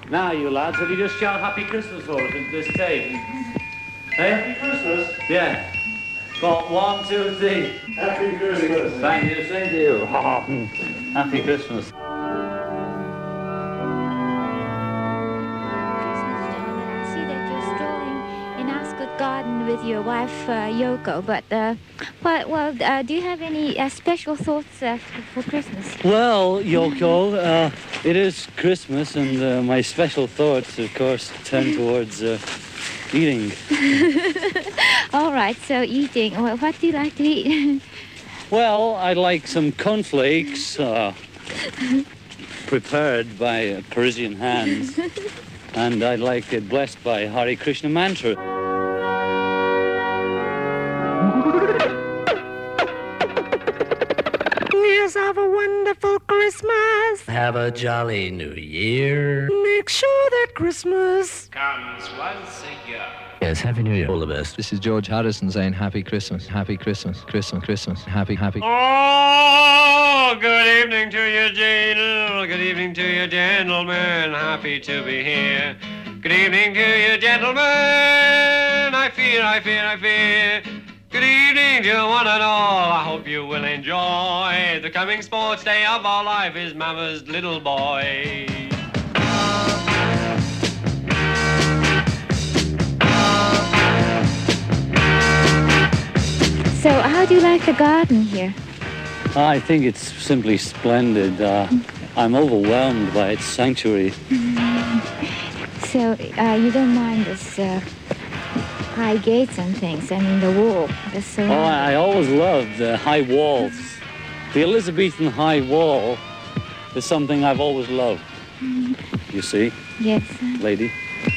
Now, you lads, have you just shouted Happy Christmas for us into this tape? Hey? Happy Christmas? Yeah. Go on, 1, 2, 3. Happy Christmas. Thank you, same to you. Happy Christmas. Garden with your wife Yoko, but do you have any special thoughts for Christmas? Well, Yoko, it is Christmas, and my special thoughts, of course, turn towards eating. All right, so eating. Well, what do you like to eat? Well, I like some cornflakes prepared by Parisian hands, and I like it blessed by Hare Krishna mantra. Have a wonderful Christmas. Have a jolly New Year. Make sure that Christmas comes once a year. Yes, Happy New Year. All the best. This is George Harrison saying Happy Christmas, Happy Christmas, Christmas, Christmas, Happy. Oh, good evening to you, Jane. Good evening to you, gentlemen. Happy to be here. Good evening to you, gentlemen. I fear. Good evening to one and all. I hope you will enjoy the coming sports day of our life is Mama's little boy. So how do you like the garden here? I think it's simply splendid. I'm overwhelmed by its sanctuary. So you don't mind this high gates and things, I mean the wall. So I always loved the high walls. The Elizabethan high wall is something I've always loved. You see? Yes. Lady?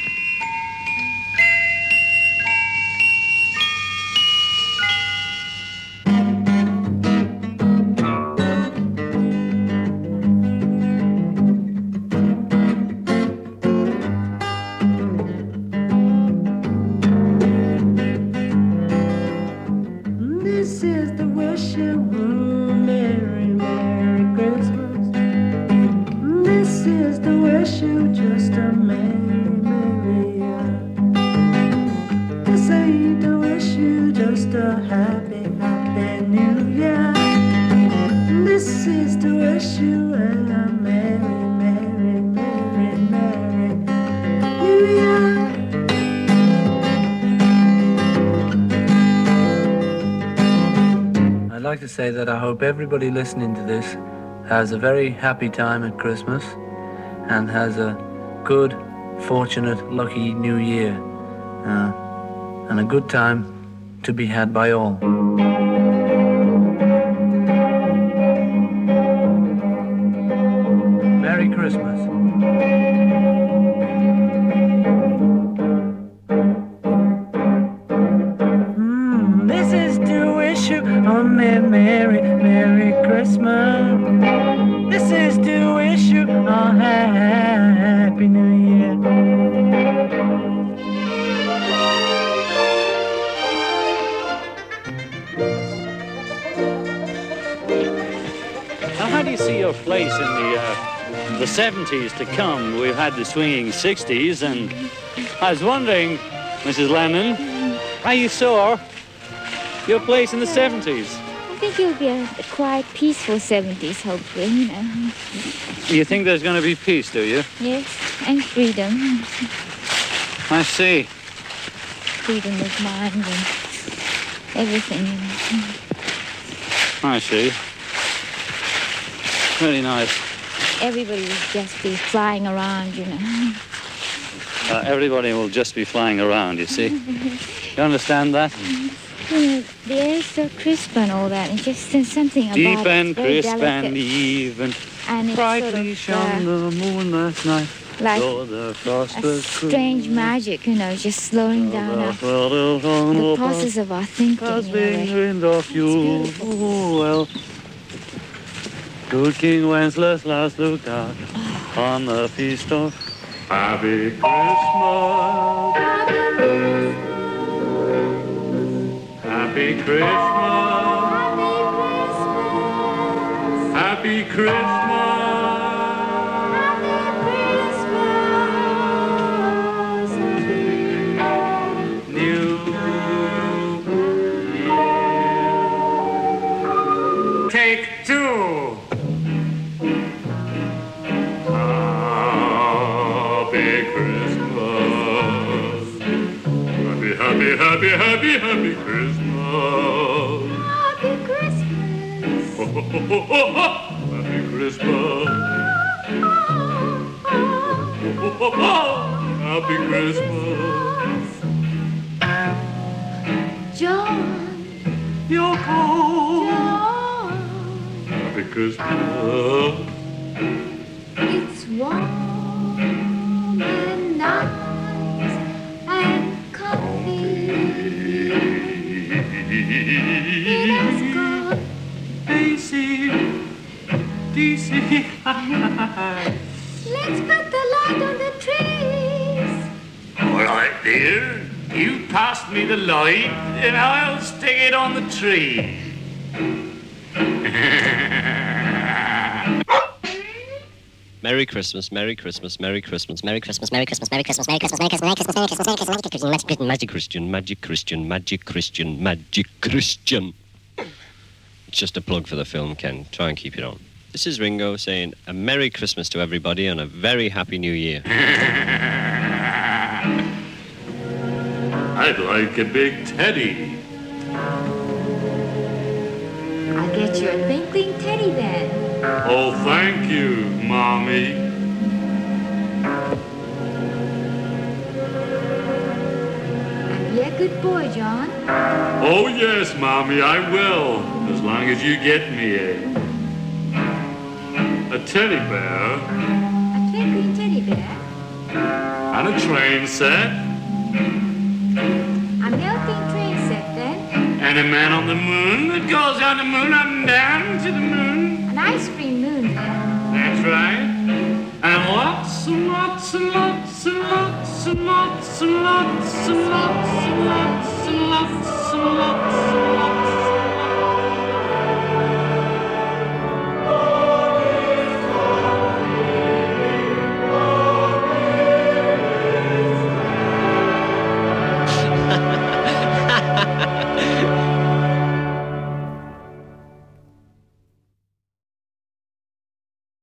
I'd like to say that I hope everybody listening to this has a very happy time at Christmas and has a good, fortunate, lucky New Year and a good time to be had by all. Merry Christmas. This is to wish you a Merry Christmas. This is to wish you a Happy New Year. Now, how do you see your place in the 70s to come? We've had the swinging 60s, and I was wondering, Mrs. Lennon, how you saw your place in the 70s? I think it'll be a quite peaceful 70s, hopefully, you know. You think there's going to be peace, do you? Yes, and freedom. I see. Freedom of mind and everything, you know. I see. Very nice. Everybody will just be flying around, you know. Everybody will just be flying around, you see. You understand that? You know, the air is so crisp and all that. It's just something about Deep and very crisp delicate. and even. And it's Brightly shone the moon last night. like the frost a was strange magic, you know, just slowing down the process of our thinking, you know. Of you. Oh, well. Good King Wenceslas last looked out on the feast of Happy Christmas. Happy Christmas. Happy Christmas. Happy Christmas. Happy Christmas. John. Yoko. John. Happy Christmas. It's warm and nice and comfy. Let us go. DC. Let's put the light on the trees. All right, dear. You pass me the light, and I'll stick it on the tree. Merry Christmas, Merry Christmas, Merry Christmas, Merry Christmas, Merry Christmas, Merry Christmas, Merry Christmas, Merry Christmas, Merry Christmas, Merry Christmas, Merry Christmas, Merry Christmas, Magic Christian, Magic Christian, Magic Christian, Magic Christian. It's just a plug for the film, Ken. Try and keep it on. This is Ringo saying a Merry Christmas to everybody and a very Happy New Year. I'd like a big teddy. I'll get you a twinkling teddy then. Oh, thank you, Mommy. Be a good boy, John. Oh, yes, Mommy, I will. As long as you get me a teddy bear. A twinkling teddy bear. And a train set. A melting train set then. And a man on the moon that goes on the moon up and down to the moon. An ice cream moon then. That's right. And lots and lots and lots and lots and lots and lots and lots and lots.